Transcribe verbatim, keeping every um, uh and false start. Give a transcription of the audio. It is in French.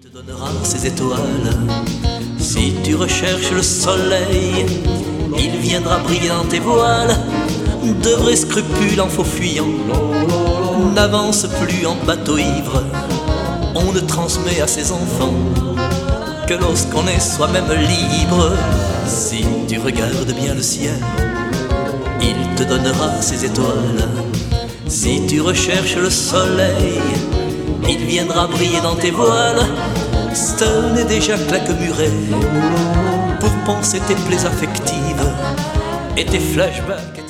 te donnera ses étoiles. Si tu recherches le soleil, il viendra briller dans tes voiles. De vrais scrupules en faux fuyant, n'avance plus en bateau ivre. On ne transmet à ses enfants que lorsqu'on est soi-même libre. Si tu regardes bien le ciel, il te donnera ses étoiles. Si tu recherches le soleil, il viendra briller dans tes voiles. Ce n'est déjà claque muret pour penser tes plaies affectives et tes flashbacks.